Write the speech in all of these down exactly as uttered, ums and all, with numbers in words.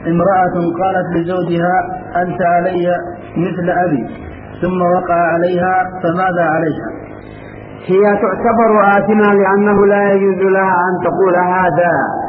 امرأة قالت لزوجها أنت علي مثل أبي ثم وقع عليها فماذا عليها؟ هي تعتبر آثمة لأنه لا يجوز لها أن تقول هذا.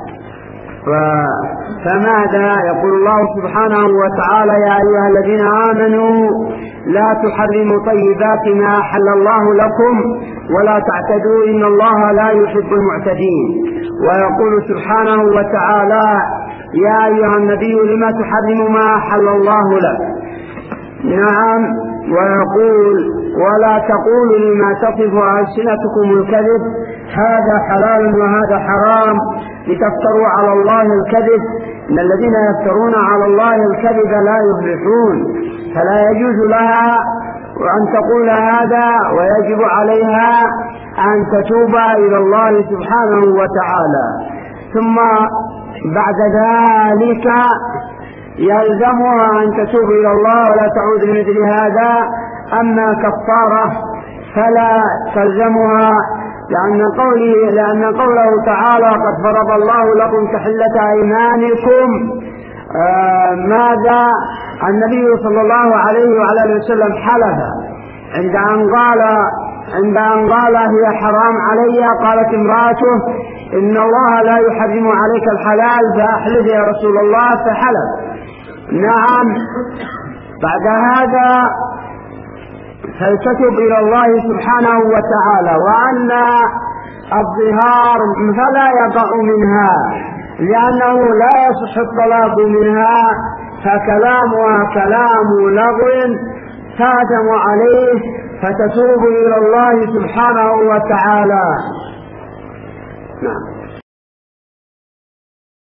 فماذا؟ يقول الله سبحانه وتعالى يا أيها الذين آمنوا لا تحرموا طيبات ما أحل الله لكم ولا تعتدوا إن الله لا يحب المعتدين. ويقول سبحانه وتعالى يا أيها النبي لما تحرم ما أحل الله لك. نعم. ويقول ولا تقولوا لما تصف ألسنتكم الكذب هذا حلال وهذا حرام لتفتروا على الله الكذب إن الذين يفترون على الله الكذب لا يفلحون. فلا يجوز لها أن تقول هذا ويجب عليها أن تتوب إلى الله سبحانه وتعالى. ثم بعد ذلك يلزمها أن تتوب إلى الله ولا تعود لمثل هذا. أما كفارة فلا تلزمها لأن قوله, لأن قوله تعالى قد فرض الله لكم تحلة أيمانكم. آه ماذا؟ النبي صلى الله عليه وعلى اله وسلم حلف عند أن قال عند أن قال هي حرام علي قالت امرأته إن الله لا يحرم عليك الحلال فأحلف يا رسول الله فحلف. نعم. بعد هذا فلتتب إلى الله سبحانه وتعالى وأن الظهار فلا يقع منها لأنه لا يصح الطلاق منها فكلامها كلام لغو تأثم عليه فتتوب إلى الله سبحانه وتعالى. نعم.